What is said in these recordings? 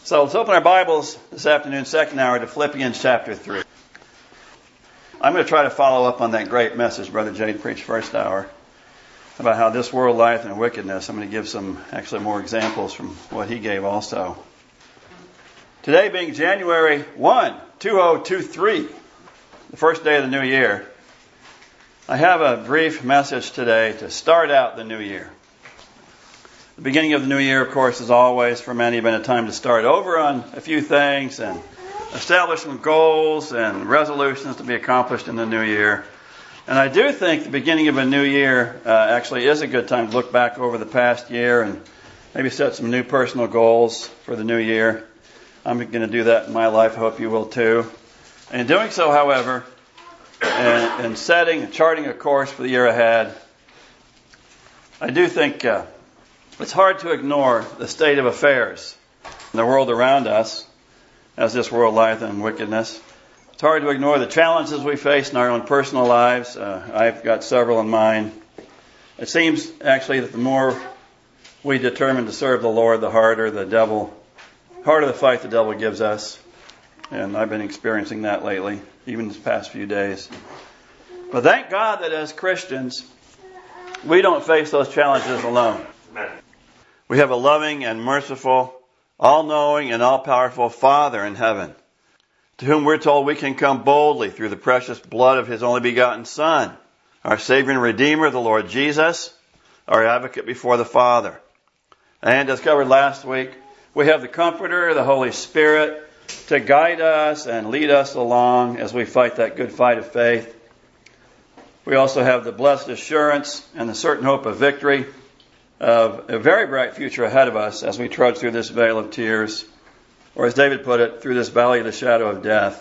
So let's open our Bibles this afternoon, second hour, to Philippians chapter 3. I'm going to try to follow up on that great message Brother Jade preached first hour about how this world lieth in wickedness. I'm going to give some actually more examples from what he gave also. Today being January 1, 2023, the first day of the new year, I have a brief message today to start out the new year. The beginning of the new year, of course, is always for many been a time to start over on a few things and establish some goals and resolutions to be accomplished in the new year. And I do think the beginning of a new year actually is a good time to look back over the past year and maybe set some new personal goals for the new year. I'm going to do that in my life. I hope you will too. And in doing so, however, and setting and charting a course for the year ahead, I do think it's hard to ignore the state of affairs in the world around us, as this world lieth in wickedness. It's hard to ignore the challenges we face in our own personal lives. I've got several in mind. It seems actually that the more we determine to serve the Lord, the harder the fight the devil gives us. And I've been experiencing that lately, even this past few days. But thank God that as Christians, we don't face those challenges alone. Amen. We have a loving and merciful, all-knowing and all-powerful Father in heaven, to whom we're told we can come boldly through the precious blood of His only begotten Son, our Savior and Redeemer, the Lord Jesus, our advocate before the Father. And as covered last week, we have the Comforter, the Holy Spirit, to guide us and lead us along as we fight that good fight of faith. We also have the blessed assurance and the certain hope of victory, of a very bright future ahead of us as we trudge through this vale of tears, or as David put it, through this valley of the shadow of death.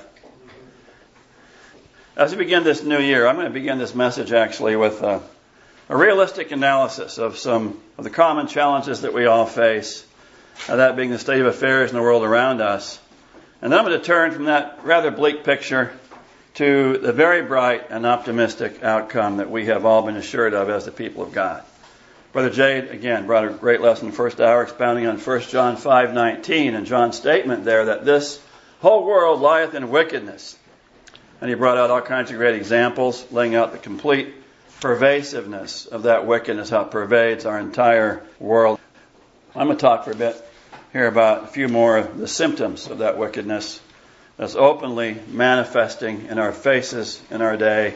As we begin this new year, I'm going to begin this message actually with a realistic analysis of some of the common challenges that we all face, that being the state of affairs in the world around us. And then I'm going to turn from that rather bleak picture to the very bright and optimistic outcome that we have all been assured of as the people of God. Brother Jade, again, brought a great lesson in the first hour, expounding on 1 John 5:19 and John's statement there that this whole world lieth in wickedness. And he brought out all kinds of great examples, laying out the complete pervasiveness of that wickedness, how it pervades our entire world. I'm going to talk for a bit here about a few more of the symptoms of that wickedness that's openly manifesting in our faces in our day.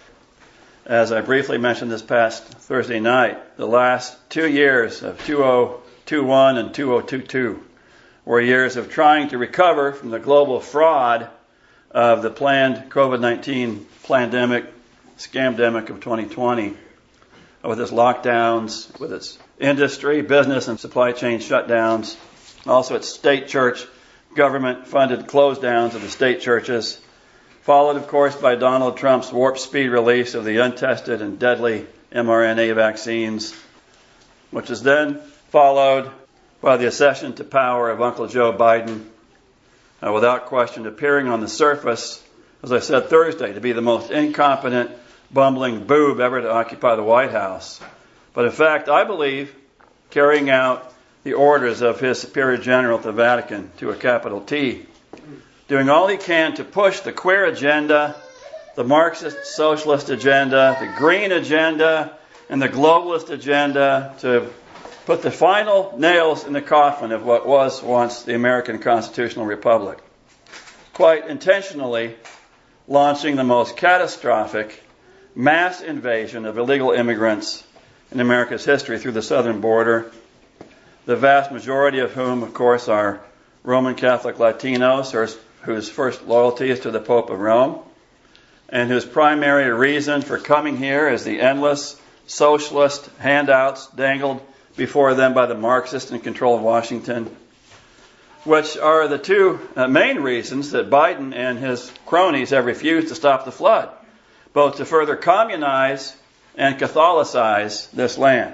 As I briefly mentioned this past Thursday night, the last 2 years of 2021 and 2022 were years of trying to recover from the global fraud of the planned COVID-19 pandemic, scamdemic of 2020, with its lockdowns, with its industry, business, and supply chain shutdowns, also its state church, government-funded close downs of the state churches, followed, of course, by Donald Trump's warp speed release of the untested and deadly mRNA vaccines, which is then followed by the accession to power of Uncle Joe Biden, without question appearing on the surface, as I said Thursday, to be the most incompetent, bumbling boob ever to occupy the White House. But in fact, I believe carrying out the orders of his superior general at the Vatican to a capital T, doing all he can to push the queer agenda, the Marxist socialist agenda, the green agenda, and the globalist agenda to put the final nails in the coffin of what was once the American Constitutional Republic. Quite intentionally launching the most catastrophic mass invasion of illegal immigrants in America's history through the southern border, the vast majority of whom, of course, are Roman Catholic Latinos, whose first loyalty is to the Pope of Rome, and whose primary reason for coming here is the endless socialist handouts dangled before them by the Marxists in control of Washington, which are the two main reasons that Biden and his cronies have refused to stop the flood, both to further communize and Catholicize this land.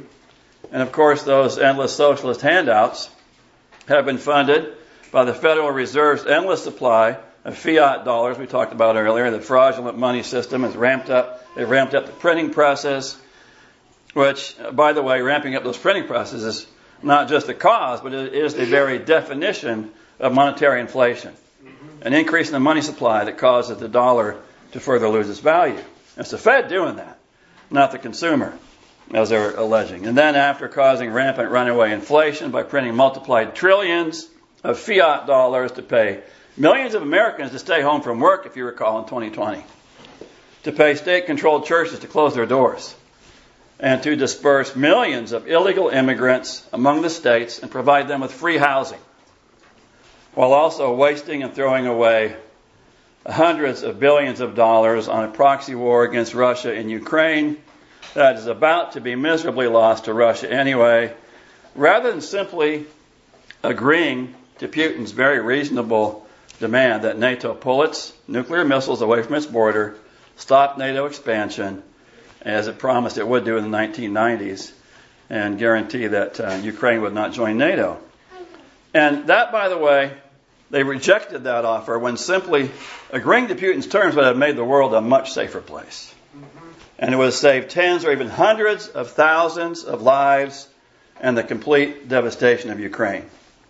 And of course, those endless socialist handouts have been funded by the Federal Reserve's endless supply of fiat dollars we talked about earlier. The fraudulent money system has ramped up. They've ramped up the printing presses, which, by the way, ramping up those printing presses is not just the cause, but it is the very definition of monetary inflation. An increase in the money supply that causes the dollar to further lose its value. It's the Fed doing that, not the consumer, as they're alleging. And then after causing rampant runaway inflation by printing multiplied trillions of fiat dollars to pay millions of Americans to stay home from work, if you recall, in 2020, to pay state-controlled churches to close their doors, and to disperse millions of illegal immigrants among the states and provide them with free housing, while also wasting and throwing away hundreds of billions of dollars on a proxy war against Russia in Ukraine that is about to be miserably lost to Russia anyway, rather than simply agreeing to Putin's very reasonable demand that NATO pull its nuclear missiles away from its border, stop NATO expansion, as it promised it would do in the 1990s, and guarantee that Ukraine would not join NATO. And that, by the way, they rejected that offer when simply agreeing to Putin's terms would have made the world a much safer place. And it would have saved tens or even hundreds of thousands of lives and the complete devastation of Ukraine.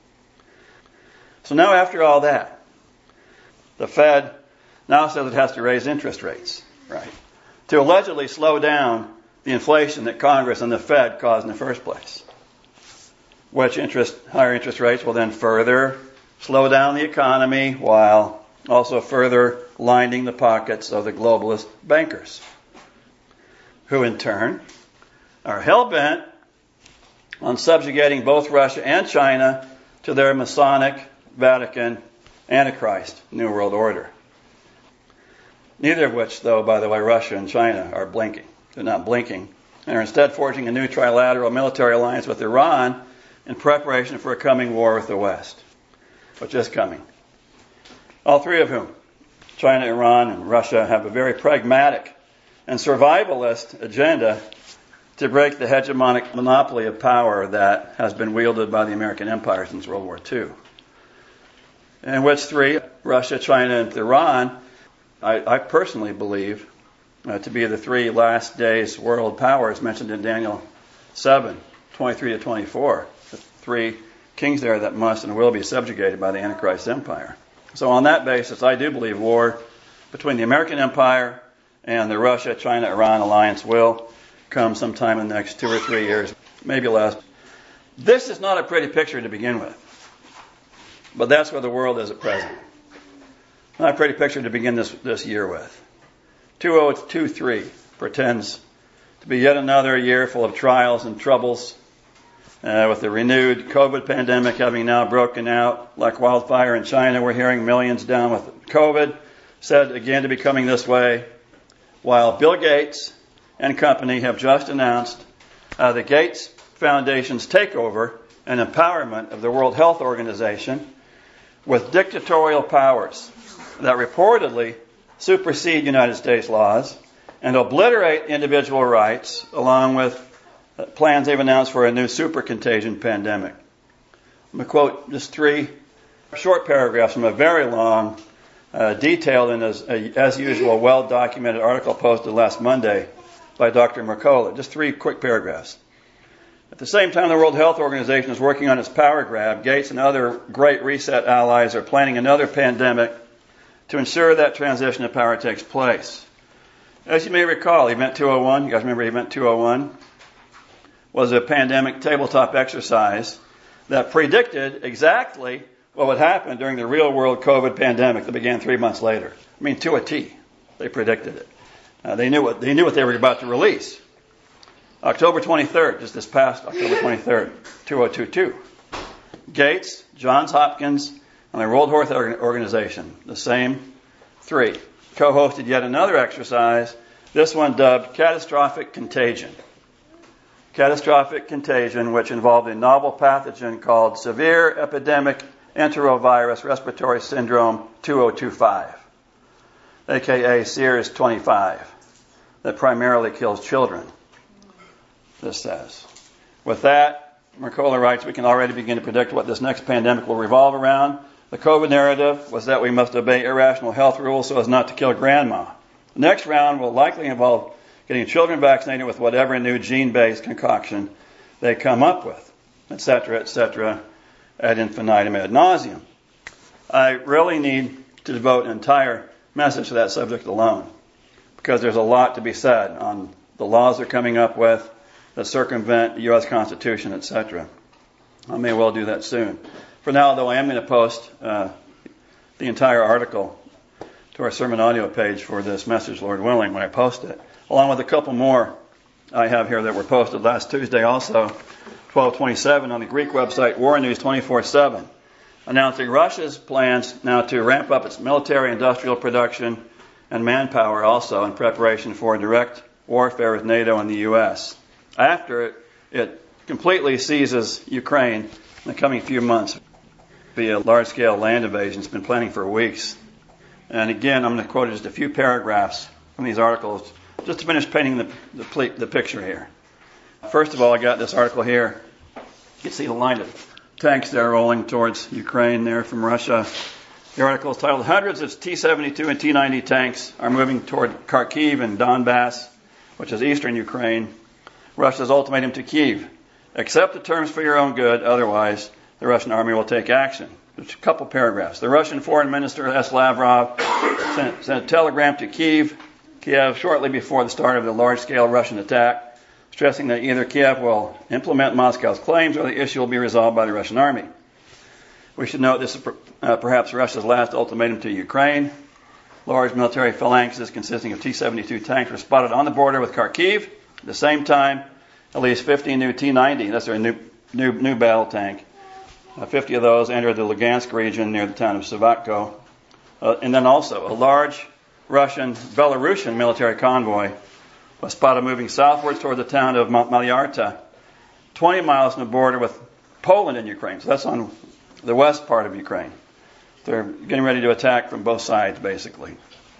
So now after all that, the Fed now says it has to raise interest rates, right, to allegedly slow down the inflation that Congress and the Fed caused in the first place, which higher interest rates will then further slow down the economy while also further lining the pockets of the globalist bankers, who in turn are hell-bent on subjugating both Russia and China to their Masonic, Vatican, Antichrist New World Order. Neither of which, though, by the way, Russia and China are blinking. They're not blinking. And are instead forging a new trilateral military alliance with Iran in preparation for a coming war with the West, which is coming. All three of whom, China, Iran, and Russia, have a very pragmatic and survivalist agenda to break the hegemonic monopoly of power that has been wielded by the American empire since World War II. In which three, Russia, China, and Iran, I personally believe to be the three last days world powers mentioned in Daniel 7:23 to 24. The three kings there that must and will be subjugated by the Antichrist empire. So on that basis, I do believe war between the American empire and the Russia, China, Iran alliance will come sometime in the next 2 or 3 years, maybe less. This is not a pretty picture to begin with, but that's where the world is at present. Not a pretty picture to begin this year with. 2023 pretends to be yet another year full of trials and troubles, with the renewed COVID pandemic having now broken out like wildfire in China. We're hearing millions down with COVID, said again to be coming this way, while Bill Gates and company have just announced the Gates Foundation's takeover and empowerment of the World Health Organization with dictatorial powers that reportedly supersede United States laws and obliterate individual rights, along with plans they've announced for a new super contagion pandemic. I'm going to quote just 3 short paragraphs from a very long, detailed and as usual well-documented article posted last Monday by Dr. Mercola. Just 3 quick paragraphs. At the same time the World Health Organization is working on its power grab, Gates and other Great Reset allies are planning another pandemic to ensure that transition of power takes place. As you may recall, Event 201, you guys remember Event 201? Was a pandemic tabletop exercise that predicted exactly what would happen during the real-world COVID pandemic that began 3 months later. I mean, to a T, they predicted it. They knew what they were about to release. October 23rd, just this past October 23rd, 2022. Gates, Johns Hopkins, and the World Health Organization, the same 3, co-hosted yet another exercise, this one dubbed Catastrophic Contagion. Catastrophic contagion, which involved a novel pathogen called Severe Epidemic Enterovirus Respiratory Syndrome 2025, aka SEERS 25, that primarily kills children, this says. With that, Mercola writes, we can already begin to predict what this next pandemic will revolve around. The COVID narrative was that we must obey irrational health rules so as not to kill grandma. The next round will likely involve getting children vaccinated with whatever new gene-based concoction they come up with. etc., ad infinitum, ad nauseum. I really need to devote an entire message to that subject alone, because there's a lot to be said on the laws they're coming up with that circumvent the U.S. Constitution, etc. I may well do that soon. For now, though, I am going to post the entire article to our sermon audio page for this message, Lord willing, when I post it, along with a couple more I have here that were posted last Tuesday also, 12/27, on the Greek website War News 24/7, announcing Russia's plans now to ramp up its military industrial production and manpower also in preparation for direct warfare with NATO and the U.S. after it completely seizes Ukraine in the coming few months via large-scale land invasion. It's been planning for weeks. And again, I'm going to quote just a few paragraphs from these articles just to finish painting the picture here. First of all, I got this article here. You can see the line of tanks there rolling towards Ukraine there from Russia. The article is titled, "Hundreds of T-72 and T-90 tanks are moving toward Kharkiv and Donbass, which is eastern Ukraine. Russia's ultimatum to Kyiv: accept the terms for your own good, otherwise the Russian army will take action." There's a couple paragraphs. The Russian Foreign Minister S. Lavrov sent a telegram to Kyiv shortly before the start of the large-scale Russian attack, stressing that either Kiev will implement Moscow's claims or the issue will be resolved by the Russian army. We should note this is perhaps Russia's last ultimatum to Ukraine. Large military phalanxes consisting of T-72 tanks were spotted on the border with Kharkiv. At the same time, at least 50 new T-90, that's their new battle tank, 50 of those entered the Lugansk region near the town of Savatko. And then also a large Belarusian military convoy was spotted moving southwards toward the town of Malyarta, 20 miles from the border with Poland and Ukraine. So that's on the west part of Ukraine. They're getting ready to attack from both sides, basically.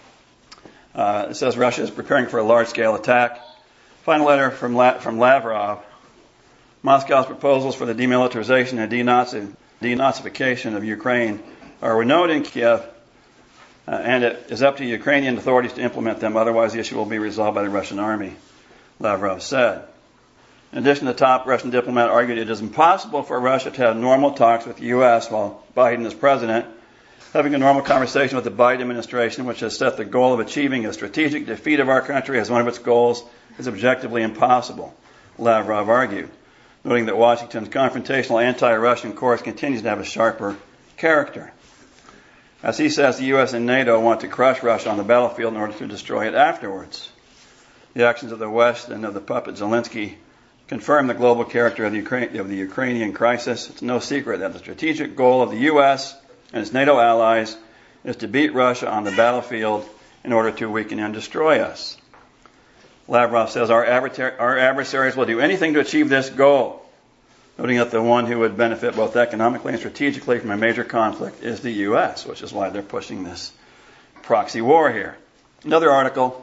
It says Russia is preparing for a large-scale attack. Final letter from Lavrov. Moscow's proposals for the demilitarization and denazification of Ukraine are renowned in Kiev, and it is up to Ukrainian authorities to implement them. Otherwise, the issue will be resolved by the Russian army, Lavrov said. In addition, the top Russian diplomat argued it is impossible for Russia to have normal talks with the U.S. while Biden is president. Having a normal conversation with the Biden administration, which has set the goal of achieving a strategic defeat of our country as one of its goals, is objectively impossible, Lavrov argued, noting that Washington's confrontational anti-Russian course continues to have a sharper character. As he says, the U.S. and NATO want to crush Russia on the battlefield in order to destroy it afterwards. The actions of the West and of the puppet Zelensky confirm the global character of the Ukrainian crisis. It's no secret that the strategic goal of the U.S. and its NATO allies is to beat Russia on the battlefield in order to weaken and destroy us. Lavrov says our adversaries will do anything to achieve this goal, noting that the one who would benefit both economically and strategically from a major conflict is the U.S., which is why they're pushing this proxy war here. Another article,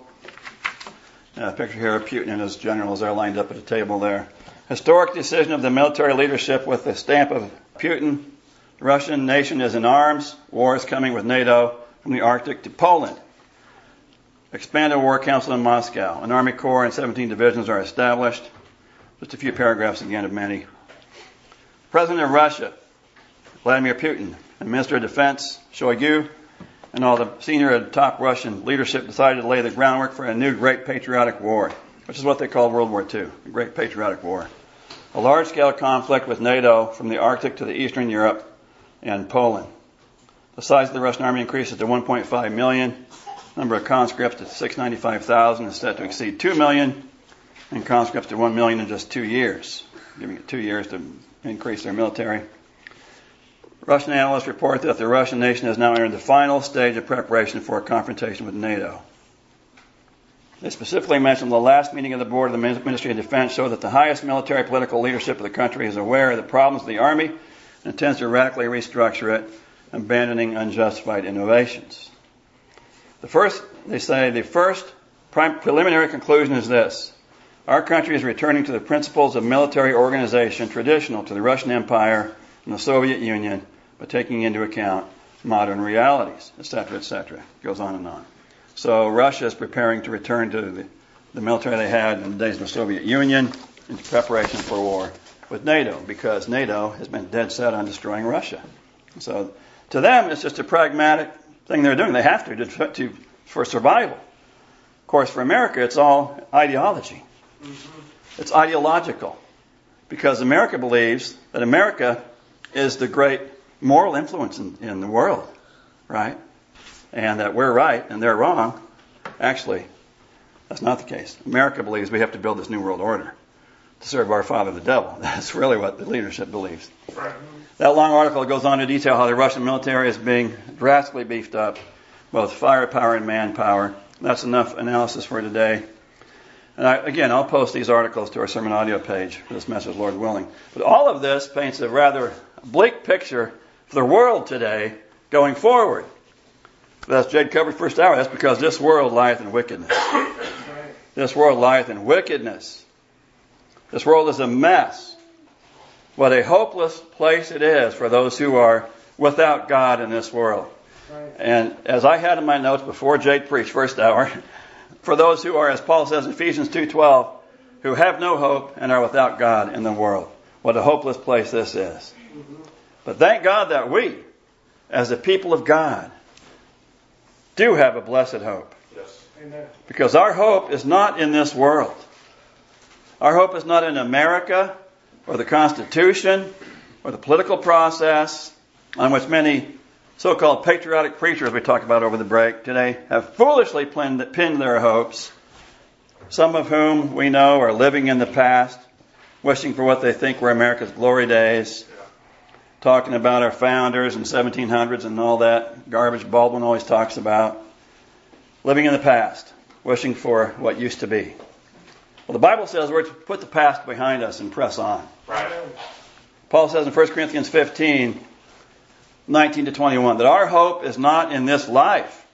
a picture here of Putin and his generals are lined up at a table there. Historic decision of the military leadership with the stamp of Putin. The Russian nation is in arms. War is coming with NATO from the Arctic to Poland. Expanded War Council in Moscow. An Army Corps and 17 divisions are established. Just a few paragraphs again of many. President of Russia, Vladimir Putin, and Minister of Defense, Shoigu, and all the senior and top Russian leadership decided to lay the groundwork for a new Great Patriotic War, which is what they called World War II, the Great Patriotic War. A large-scale conflict with NATO from the Arctic to the Eastern Europe and Poland. The size of the Russian army increases to 1.5 million. Number of conscripts to 695,000 is set to exceed 2 million, and conscripts to 1 million in just 2 years, giving it 2 years to increase their military. Russian analysts report that the Russian nation has now entered the final stage of preparation for a confrontation with NATO. They specifically mentioned the last meeting of the board of the Ministry of Defense showed that the highest military political leadership of the country is aware of the problems of the army and intends to radically restructure it, abandoning unjustified innovations. The first preliminary conclusion is this. Our country is returning to the principles of military organization traditional to the Russian Empire and the Soviet Union, but taking into account modern realities, etc., etc. It goes on and on. So Russia is preparing to return to the military they had in the days of the Soviet Union in preparation for war with NATO because NATO has been dead set on destroying Russia. So to them, it's just a pragmatic thing they're doing. They have to for survival. Of course, for America, it's all ideology. It's ideological because America believes that America is the great moral influence in the world, right? And that we're right and they're wrong. Actually, that's not the case. America believes we have to build this new world order to serve our father, the devil. That's really what the leadership believes. That long article goes on to detail how the Russian military is being drastically beefed up, both firepower and manpower. That's enough analysis for today. And I'll post these articles to our sermon audio page for this message, Lord willing. But all of this paints a rather bleak picture for the world today going forward. As Jade covered first hour, that's because this world lieth in wickedness. This world lieth in wickedness. This world is a mess. What a hopeless place it is for those who are without God in this world. And as I had in my notes before Jade preached first hour, for those who are, as Paul says in Ephesians 2:12, who have no hope and are without God in the world. What a hopeless place this is. But thank God that we, as the people of God, do have a blessed hope. Yes. Amen. Because our hope is not in this world. Our hope is not in America or the Constitution or the political process on which many so-called patriotic preachers we talked about over the break today have foolishly pinned their hopes, some of whom we know are living in the past, wishing for what they think were America's glory days, talking about our founders in 1700s and all that garbage Baldwin always talks about, living in the past, wishing for what used to be. Well, the Bible says we're to put the past behind us and press on. Right. Paul says in 1 Corinthians 15, 19 to 21, that our hope is not in this life,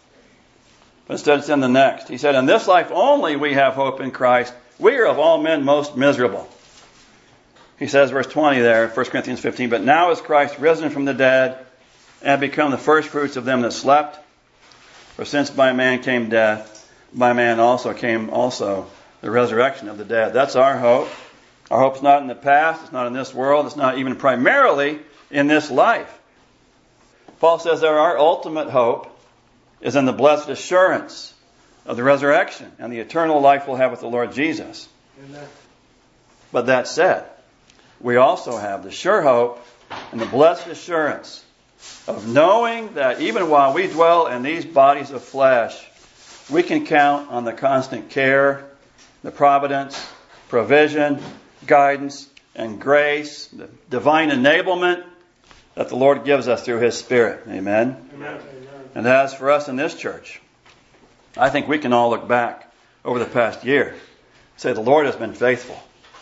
but instead it's in the next. He said, in this life only we have hope in Christ. We are of all men most miserable. He says, verse 20 there, 1 Corinthians 15, but now is Christ risen from the dead and become the first fruits of them that slept. For since by man came death, by man also came the resurrection of the dead. That's our hope. Our hope's not in the past. It's not in this world. It's not even primarily in this life. Paul says that our ultimate hope is in the blessed assurance of the resurrection and the eternal life we'll have with the Lord Jesus. Amen. But that said, we also have the sure hope and the blessed assurance of knowing that even while we dwell in these bodies of flesh, we can count on the constant care, the providence, provision, guidance, and grace, the divine enablement that the Lord gives us through His Spirit. Amen? Amen. And as for us in this church, I think we can all look back over the past year and say the Lord has been faithful.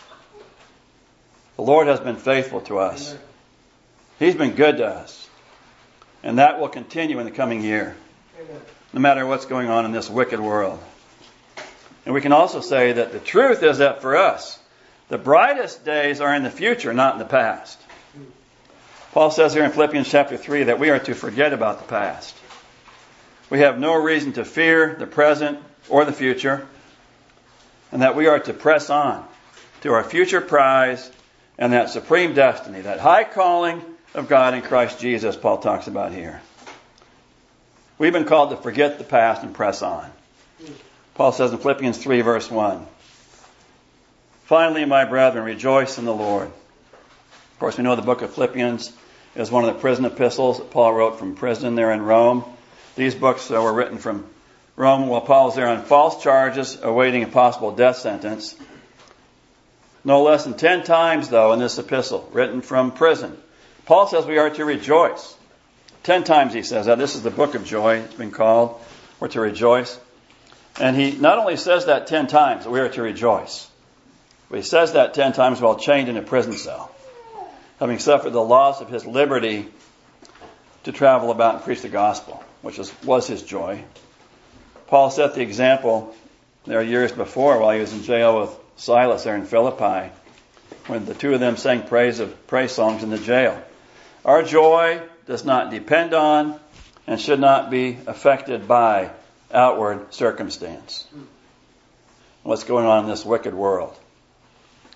The Lord has been faithful to us. Amen. He's been good to us. And that will continue in the coming year, Amen. no matter what's going on in this wicked world. And we can also say that the truth is that for us, the brightest days are in the future, not in the past. Paul says here in Philippians chapter 3 that we are to forget about the past. We have no reason to fear the present or the future, and that we are to press on to our future prize and that supreme destiny, that high calling of God in Christ Jesus, Paul talks about here. We've been called to forget the past and press on. Paul says in Philippians 3 verse 1, finally, my brethren, rejoice in the Lord. Of course, we know the book of Philippians is one of the prison epistles that Paul wrote from prison there in Rome. These books were written from Rome while Paul was there on false charges, awaiting a possible death sentence. No less than 10 times, though, in this epistle, written from prison, Paul says we are to rejoice. 10 times he says that. This is the book of joy, it's been called. We're to rejoice. And he not only says that 10 times, that we are to rejoice, but he says that 10 times while chained in a prison cell, having suffered the loss of his liberty to travel about and preach the gospel, which was his joy. Paul set the example there years before while he was in jail with Silas there in Philippi, when the two of them sang praise songs in the jail. Our joy does not depend on and should not be affected by outward circumstance. What's going on in this wicked world?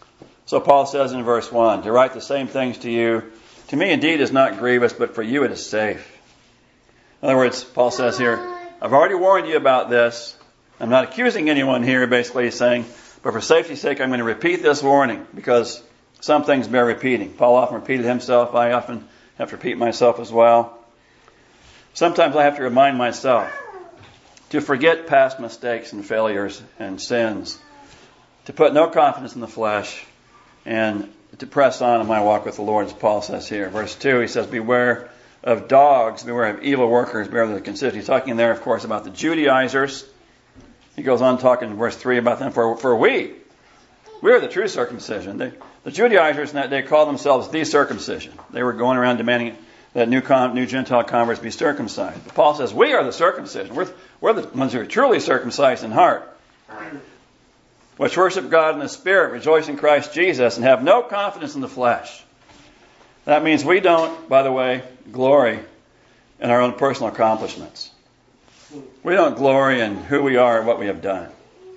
So Paul says in verse 1, to write the same things to you, to me indeed is not grievous, but for you it is safe. In other words, Paul says here, I've already warned you about this. I'm not accusing anyone here, basically he's saying, but for safety's sake I'm going to repeat this warning, because some things bear repeating. Paul often repeated himself. I often have to repeat myself as well. Sometimes I have to remind myself to forget past mistakes and failures and sins, to put no confidence in the flesh, and to press on in my walk with the Lord, as Paul says here. Verse 2, he says, beware of dogs, beware of evil workers, beware of the conceited. He's talking there, of course, about the Judaizers. He goes on talking in verse 3 about them. For we are the true circumcision. The Judaizers in that day called themselves the circumcision. They were going around demanding that new Gentile converts be circumcised. But Paul says, we are the circumcision. We're the ones who are truly circumcised in heart, which worship God in the Spirit, rejoice in Christ Jesus, and have no confidence in the flesh. That means we don't, by the way, glory in our own personal accomplishments. We don't glory in who we are and what we have done.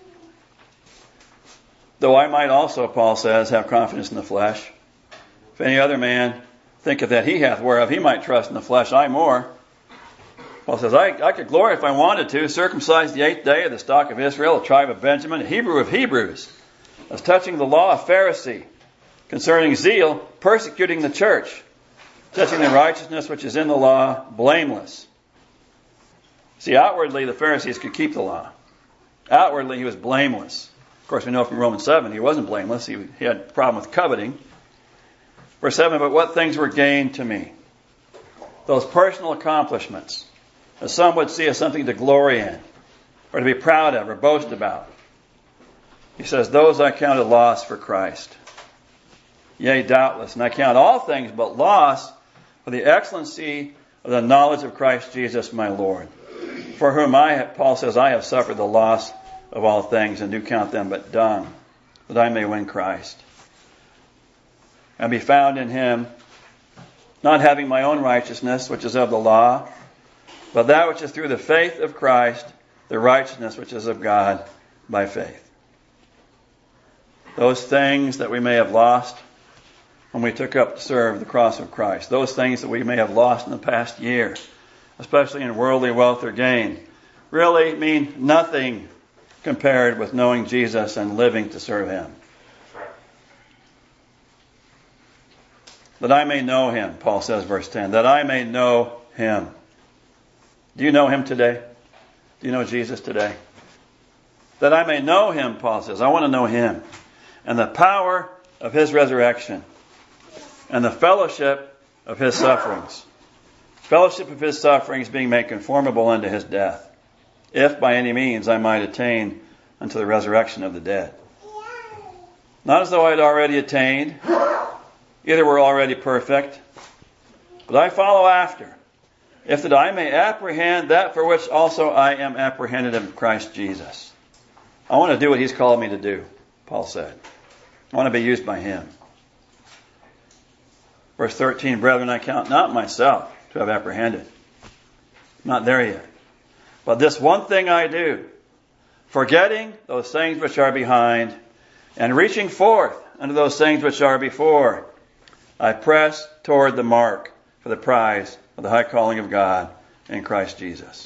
Though I might also, Paul says, have confidence in the flesh. If any other man thinketh that he hath whereof he might trust in the flesh, I more. Paul says, I could glory if I wanted to, circumcised the 8th day of the stock of Israel, a tribe of Benjamin, a Hebrew of Hebrews, as touching the law, a Pharisee, concerning zeal, persecuting the church, touching the righteousness which is in the law, blameless. See, outwardly the Pharisees could keep the law. Outwardly he was blameless. Of course, we know from Romans 7 he wasn't blameless. He had a problem with coveting. Verse 7, but what things were gained to me? Those personal accomplishments, as some would see as something to glory in, or to be proud of, or boast about. He says, those I counted loss for Christ. Yea, doubtless, and I count all things but loss for the excellency of the knowledge of Christ Jesus my Lord, for whom Paul says, I have suffered the loss of all things, and do count them but dung, that I may win Christ, and be found in him, not having my own righteousness, which is of the law, but that which is through the faith of Christ, the righteousness which is of God by faith. Those things that we may have lost when we took up to serve the cross of Christ, those things that we may have lost in the past year, especially in worldly wealth or gain, really mean nothing compared with knowing Jesus and living to serve him. That I may know him, Paul says, verse 10, that I may know him. Do you know him today? Do you know Jesus today? That I may know him, Paul says. I want to know him. And the power of his resurrection. And the fellowship of his sufferings. Fellowship of his sufferings being made conformable unto his death. If by any means I might attain unto the resurrection of the dead. Not as though I had already attained. Either we're already perfect. But I follow after. If that I may apprehend that for which also I am apprehended of Christ Jesus. I want to do what he's called me to do, Paul said. I want to be used by him. Verse 13, brethren, I count not myself to have apprehended. Not there yet. But this one thing I do, forgetting those things which are behind, and reaching forth unto those things which are before, I press toward the mark for the prize of the high calling of God in Christ Jesus.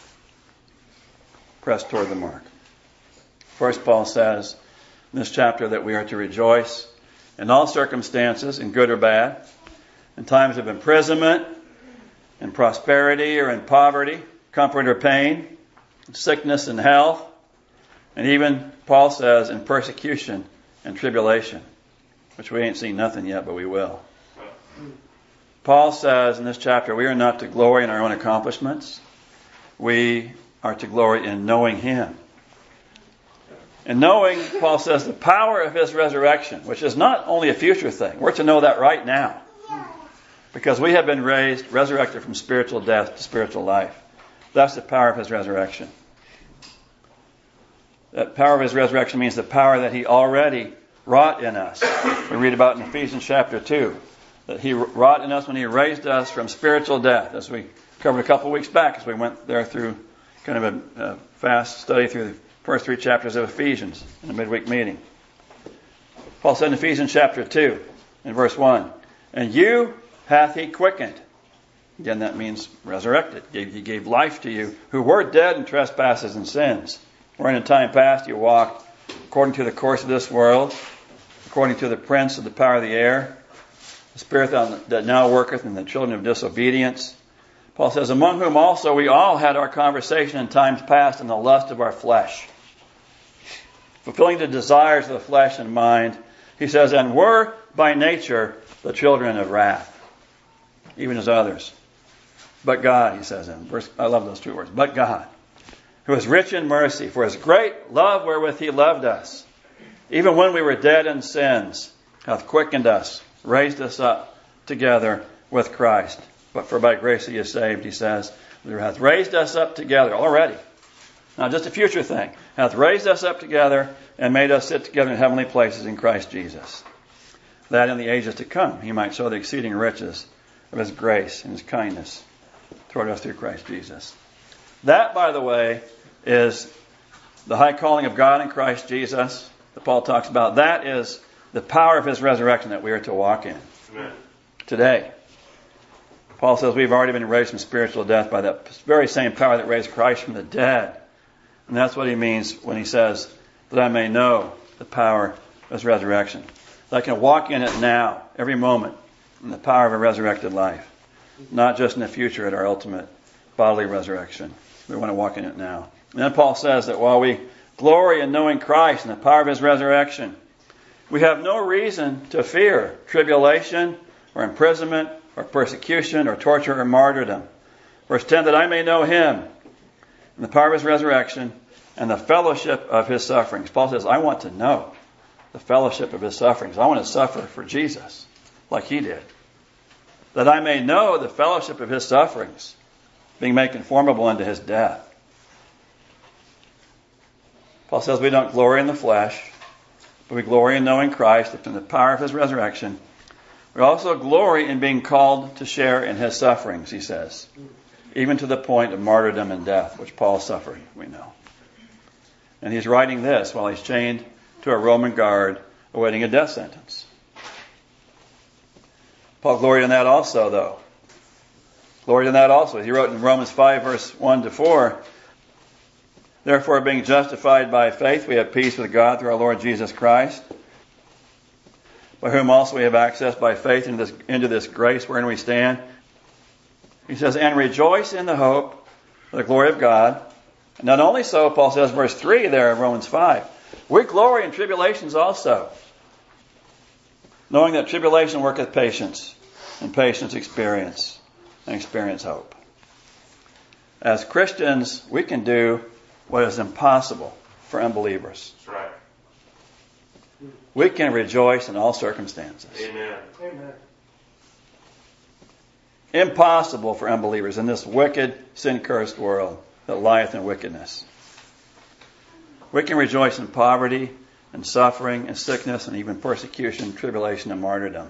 Press toward the mark. First, Paul says in this chapter that we are to rejoice in all circumstances, in good or bad, in times of imprisonment, in prosperity or in poverty, comfort or pain, sickness and health, and even, Paul says, in persecution and tribulation, which we ain't seen nothing yet, but we will. Paul says in this chapter, we are not to glory in our own accomplishments. We are to glory in knowing him. And knowing, Paul says, the power of his resurrection, which is not only a future thing. We're to know that right now. Because we have been resurrected from spiritual death to spiritual life. That's the power of his resurrection. That power of his resurrection means the power that he already wrought in us. We read about in Ephesians chapter 2. That he wrought in us when he raised us from spiritual death, as we covered a couple of weeks back, as we went there through kind of a fast study through the first 3 chapters of Ephesians in a midweek meeting. Paul said in Ephesians chapter 2, in verse 1, and you hath he quickened. Again, that means resurrected. He gave life to you, who were dead in trespasses and sins, wherein in time past you walked according to the course of this world, according to the prince of the power of the air, the spirit that now worketh in the children of disobedience. Paul says, among whom also we all had our conversation in times past in the lust of our flesh, fulfilling the desires of the flesh and mind. He says, and were by nature the children of wrath, even as others. But God, he says in verse, I love those two words, but God, who is rich in mercy, for his great love wherewith he loved us, even when we were dead in sins, hath quickened us, raised us up together with Christ. But for by grace are you saved, he says, who hath raised us up together already. Not just a future thing. Hath raised us up together and made us sit together in heavenly places in Christ Jesus, that in the ages to come he might show the exceeding riches of his grace and his kindness toward us through Christ Jesus. That, by the way, is the high calling of God in Christ Jesus that Paul talks about. That is the power of his resurrection that we are to walk in. Amen. Today. Paul says we've already been raised from spiritual death by that very same power that raised Christ from the dead. And that's what he means when he says that I may know the power of his resurrection. That I can walk in it now, every moment, in the power of a resurrected life. Not just in the future at our ultimate bodily resurrection. We want to walk in it now. And then Paul says that while we glory in knowing Christ and the power of his resurrection, we have no reason to fear tribulation or imprisonment or persecution or torture or martyrdom. Verse 10, that I may know him and the power of his resurrection and the fellowship of his sufferings. Paul says, I want to know the fellowship of his sufferings. I want to suffer for Jesus like he did. That I may know the fellowship of his sufferings, being made conformable unto his death. Paul says we don't glory in the flesh, but we glory in knowing Christ and the power of his resurrection. We also glory in being called to share in his sufferings, he says, even to the point of martyrdom and death, which Paul suffered, we know. And he's writing this while he's chained to a Roman guard awaiting a death sentence. Paul gloried in that also, though. Gloried in that also. He wrote in Romans 5, verse 1 to 4, therefore, being justified by faith, we have peace with God through our Lord Jesus Christ, by whom also we have access by faith into this grace wherein we stand. He says, and rejoice in the hope of the glory of God. And not only so, Paul says, verse 3 there in Romans 5, we glory in tribulations also, knowing that tribulation worketh patience, and patience experience, and experience hope. As Christians, we can do what is impossible for unbelievers. That's right. We can rejoice in all circumstances. Amen. Amen. Impossible for unbelievers in this wicked, sin-cursed world that lieth in wickedness. We can rejoice in poverty and suffering and sickness and even persecution, tribulation, and martyrdom.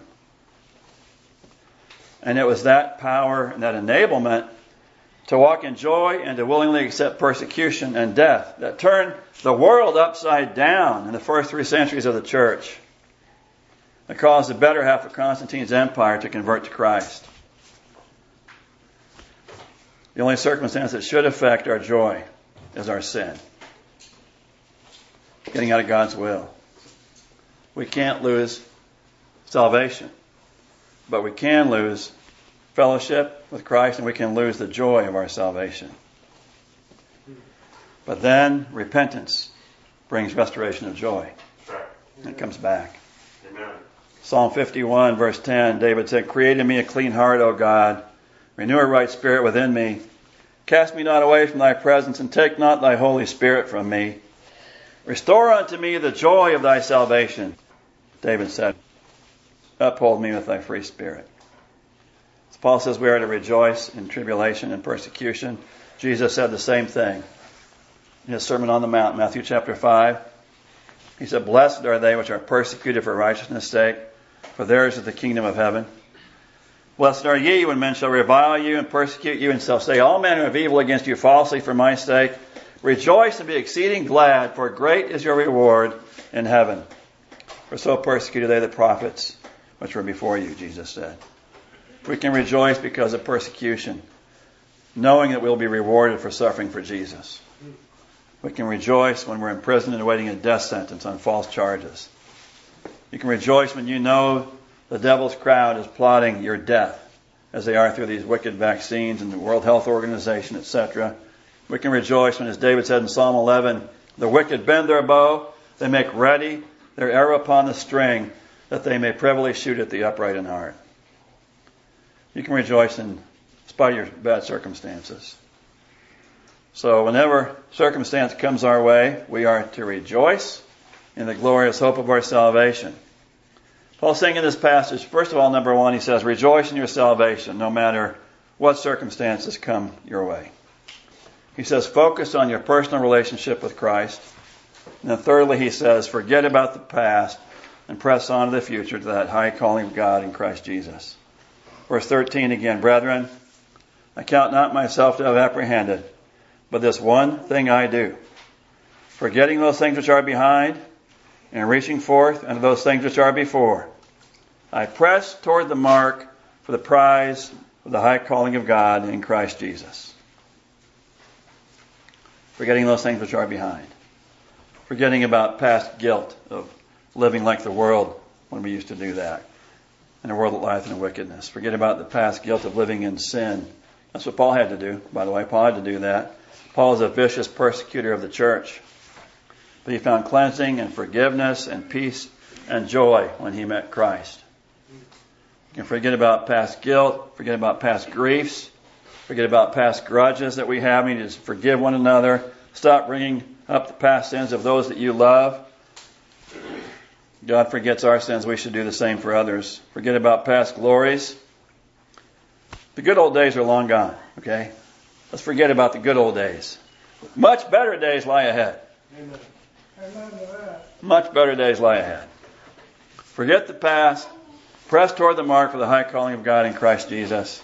And it was that power and that enablement to walk in joy and to willingly accept persecution and death that turned the world upside down in the first 3 centuries of the church. That caused the better half of Constantine's empire to convert to Christ. The only circumstance that should affect our joy is our sin. Getting out of God's will. We can't lose salvation, but we can lose fellowship with Christ, and we can lose the joy of our salvation. But then repentance brings restoration of joy. Right. And it comes back. Amen. Psalm 51, verse 10, David said, create in me a clean heart, O God. Renew a right spirit within me. Cast me not away from thy presence, and take not thy Holy Spirit from me. Restore unto me the joy of thy salvation. David said, uphold me with thy free spirit. As Paul says we are to rejoice in tribulation and persecution. Jesus said the same thing in his Sermon on the Mount, Matthew chapter 5. He said, blessed are they which are persecuted for righteousness' sake, for theirs is the kingdom of heaven. Blessed are ye when men shall revile you and persecute you and shall say all manner of evil against you falsely for my sake. Rejoice and be exceeding glad, for great is your reward in heaven. For so persecuted they the prophets which were before you, Jesus said. We can rejoice because of persecution, knowing that we'll be rewarded for suffering for Jesus. We can rejoice when we're in prison and awaiting a death sentence on false charges. You can rejoice when you know the devil's crowd is plotting your death, as they are through these wicked vaccines and the World Health Organization, etc. We can rejoice when, as David said in Psalm 11, the wicked bend their bow, they make ready their arrow upon the string, that they may privily shoot at the upright in heart. You can rejoice in spite of your bad circumstances. So whenever circumstance comes our way, we are to rejoice in the glorious hope of our salvation. Paul's saying in this passage, first of all, number one, he says, rejoice in your salvation, no matter what circumstances come your way. He says, focus on your personal relationship with Christ. And then thirdly, he says, forget about the past and press on to the future, to that high calling of God in Christ Jesus. Verse 13 again, brethren, I count not myself to have apprehended, but this one thing I do, forgetting those things which are behind, and reaching forth unto those things which are before. I press toward the mark for the prize of the high calling of God in Christ Jesus. Forgetting those things which are behind. Forgetting about past guilt of living like the world when we used to do that. In a world that lieth in wickedness. Forget about the past guilt of living in sin. That's what Paul had to do. By the way, Paul had to do that. Paul is a vicious persecutor of the church. But he found cleansing and forgiveness and peace and joy when he met Christ. You can forget about past guilt, forget about past griefs, forget about past grudges that we have. We need to forgive one another. Stop bringing up the past sins of those that you love. God forgets our sins. We should do the same for others. Forget about past glories. The good old days are long gone, okay? Let's forget about the good old days. Much better days lie ahead. Amen. Much better days lie ahead. Forget the past. Press toward the mark for the high calling of God in Christ Jesus.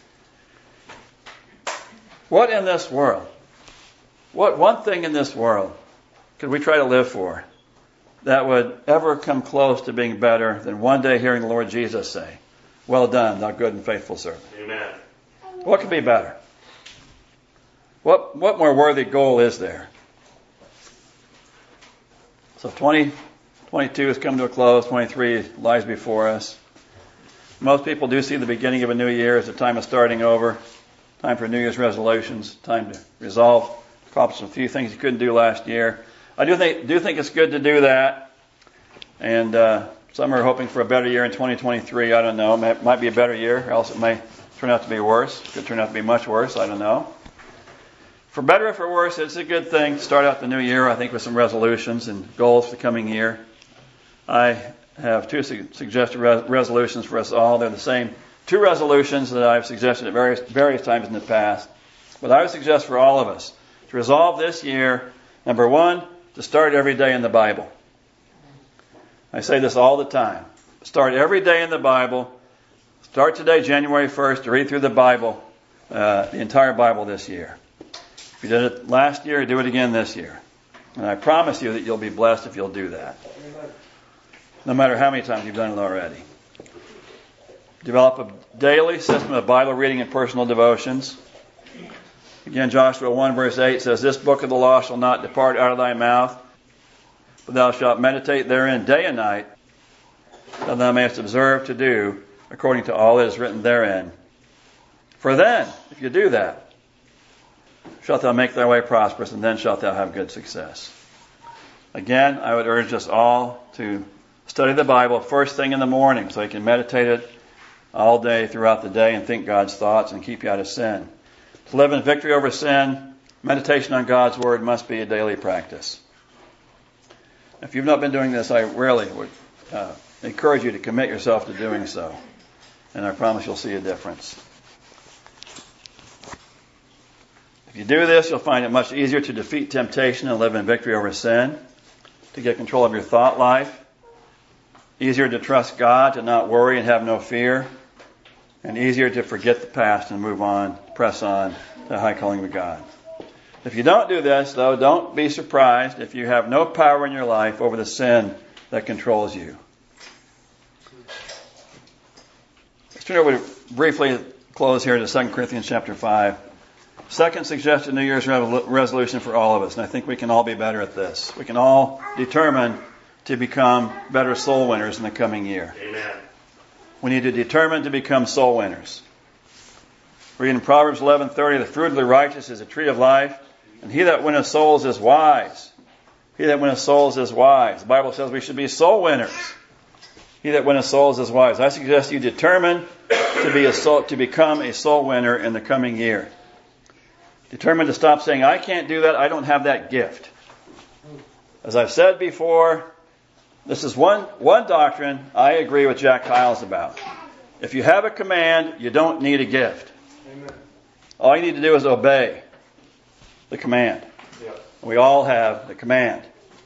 What in this world, what one thing in this world could we try to live for that would ever come close to being better than one day hearing the Lord Jesus say, well done, thou good and faithful servant? Amen. What could be better? What more worthy goal is there? So 2022 has come to a close. 23 lies before us. Most people do see the beginning of a new year as a time of starting over, time for New Year's resolutions, time to resolve, accomplish a few things you couldn't do last year. I do think it's good to do that. And some are hoping for a better year in 2023. I don't know. It might be a better year, or else it may turn out to be worse. It could turn out to be much worse. I don't know. For better or for worse, it's a good thing to start out the new year, I think, with some resolutions and goals for the coming year. I have two suggested resolutions for us all. They're the same two resolutions that I've suggested at various times in the past. But I would suggest for all of us to resolve this year, number one, to start every day in the Bible. I say this all the time. Start every day in the Bible. Start today, January 1st, to read through the Bible, the entire Bible this year. If you did it last year, do it again this year. And I promise you that you'll be blessed if you'll do that. No matter how many times you've done it already. Develop a daily system of Bible reading and personal devotions. Again, Joshua 1 verse 8 says, this book of the law shall not depart out of thy mouth, but thou shalt meditate therein day and night, that thou mayest observe to do according to all that is written therein. For then, if you do that, shalt thou make thy way prosperous, and then shalt thou have good success. Again, I would urge us all to study the Bible first thing in the morning so you can meditate it all day throughout the day and think God's thoughts and keep you out of sin. To live in victory over sin, meditation on God's Word must be a daily practice. If you've not been doing this, I really would encourage you to commit yourself to doing so. And I promise you'll see a difference. If you do this, you'll find it much easier to defeat temptation and live in victory over sin, to get control of your thought life, easier to trust God, to not worry and have no fear, and easier to forget the past and move on, press on to the high calling of God. If you don't do this, though, don't be surprised if you have no power in your life over the sin that controls you. turn over to briefly close here to 2 Corinthians chapter 5. Second suggested New Year's resolution for all of us, and I think we can all be better at this. We can all determine to become better soul winners in the coming year. Amen. We need to determine to become soul winners. Read in Proverbs 11:30, the fruit of the righteous is a tree of life, and he that winneth souls is wise. He that winneth souls is wise. The Bible says we should be soul winners. He that winneth souls is wise. I suggest you determine to become a soul winner in the coming year. Determined to stop saying, I can't do that, I don't have that gift. As I've said before, this is one doctrine I agree with Jack Hyles about. If you have a command, you don't need a gift. Amen. All you need to do is obey the command. Yep. We all have the command.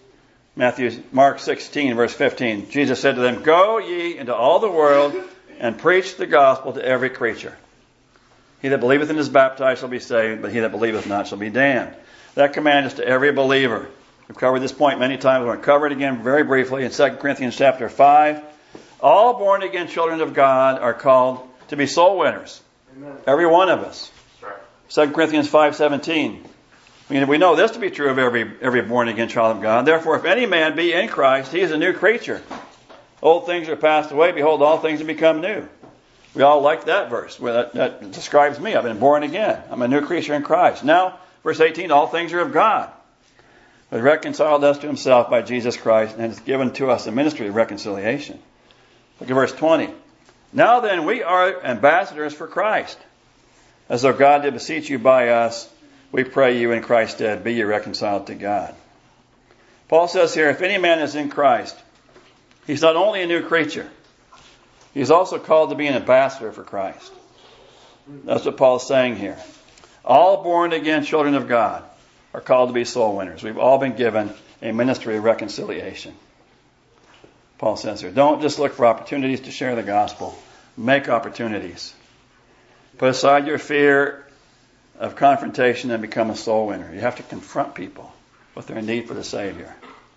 Mark 16, verse 15. Jesus said to them, Go ye into all the world and preach the gospel to every creature. He that believeth and is baptized shall be saved, but he that believeth not shall be damned. That command is to every believer. We've covered this point many times. We're going to cover it again very briefly in 2 Corinthians chapter 5. All born-again children of God are called to be soul winners. Amen. Every one of us. Right. 2 Corinthians 5:17. We know this to be true of every born-again child of God. Therefore, if any man be in Christ, he is a new creature. Old things are passed away. Behold, all things have become new. We all like that verse. Well, that describes me. I've been born again. I'm a new creature in Christ. Now, verse 18, all things are of God, who has reconciled us to himself by Jesus Christ and has given to us the ministry of reconciliation. Look at verse 20. Now then, we are ambassadors for Christ. As though God did beseech you by us, we pray you in Christ's stead, be ye reconciled to God. Paul says here, if any man is in Christ, he's not only a new creature, he's also called to be an ambassador for Christ. That's what Paul's saying here. All born-again children of God are called to be soul winners. We've all been given a ministry of reconciliation. Paul says here, don't just look for opportunities to share the gospel. Make opportunities. Put aside your fear of confrontation and become a soul winner. You have to confront people with their need for the Savior.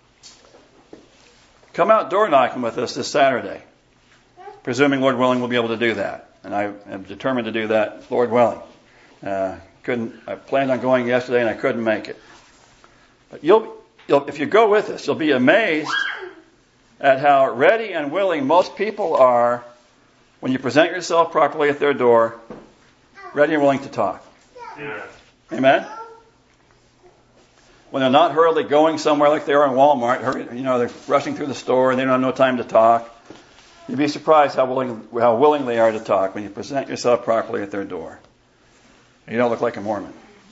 Come out door knocking with us this Saturday. Presuming, Lord willing, we'll be able to do that. And I am determined to do that, Lord willing. I planned on going yesterday and I couldn't make it. But if you go with us, you'll be amazed at how ready and willing most people are when you present yourself properly at their door, ready and willing to talk. Yeah. Amen? When they're not hurriedly going somewhere like they are in Walmart, they're rushing through the store and they don't have no time to talk. You'd be surprised how willing they are to talk when you present yourself properly at their door. You don't look like a Mormon.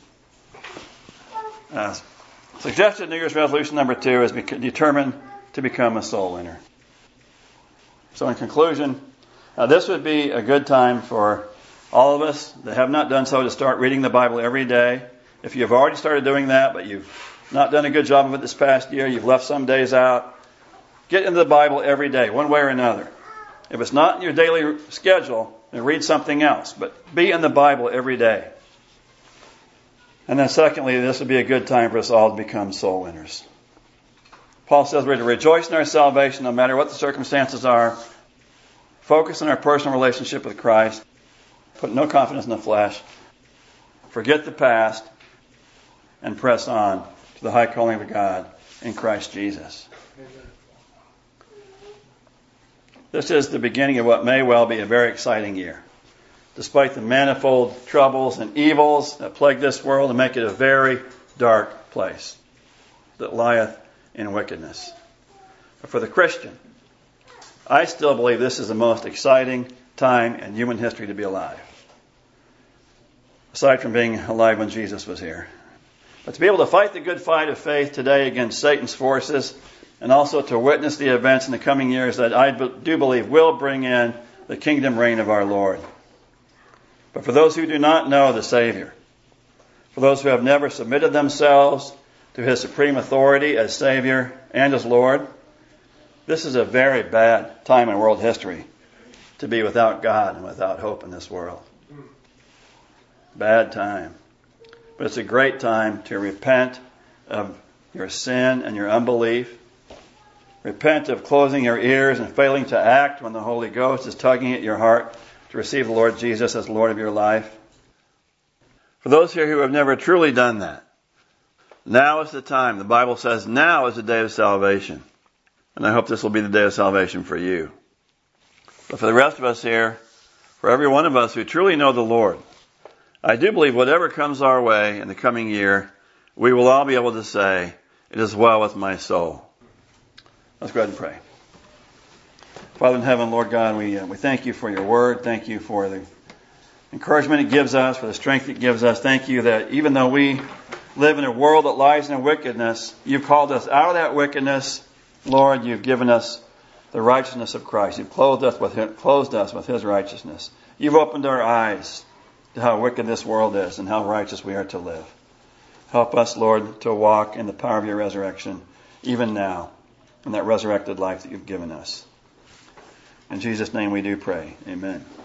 Suggested New Year's resolution number 2 is determined to become a soul winner. So in conclusion, this would be a good time for all of us that have not done so to start reading the Bible every day. If you've already started doing that, but you've not done a good job of it this past year, you've left some days out, get into the Bible every day, one way or another. If it's not in your daily schedule, then read something else. But be in the Bible every day. And then secondly, this would be a good time for us all to become soul winners. Paul says we're to rejoice in our salvation no matter what the circumstances are. Focus on our personal relationship with Christ. Put no confidence in the flesh. Forget the past. And press on to the high calling of God in Christ Jesus. This is the beginning of what may well be a very exciting year. Despite the manifold troubles and evils that plague this world and make it a very dark place that lieth in wickedness. But for the Christian, I still believe this is the most exciting time in human history to be alive. Aside from being alive when Jesus was here. But to be able to fight the good fight of faith today against Satan's forces, and also to witness the events in the coming years that I do believe will bring in the kingdom reign of our Lord. But for those who do not know the Savior, for those who have never submitted themselves to His supreme authority as Savior and as Lord, this is a very bad time in world history to be without God and without hope in this world. Bad time. But it's a great time to repent of your sin and your unbelief. Repent of closing your ears and failing to act when the Holy Ghost is tugging at your heart to receive the Lord Jesus as Lord of your life? For those here who have never truly done that, now is the time. The Bible says now is the day of salvation. And I hope this will be the day of salvation for you. But for the rest of us here, for every one of us who truly know the Lord, I do believe whatever comes our way in the coming year, we will all be able to say, it is well with my soul. Let's go ahead and pray. Father in heaven, Lord God, we thank you for your word. Thank you for the encouragement it gives us, for the strength it gives us. Thank you that even though we live in a world that lies in wickedness, you've called us out of that wickedness. Lord, you've given us the righteousness of Christ. You've clothed us with his righteousness. You've opened our eyes to how wicked this world is and how righteous we are to live. Help us, Lord, to walk in the power of your resurrection, even now, in that resurrected life that you've given us. In Jesus' name we do pray. Amen.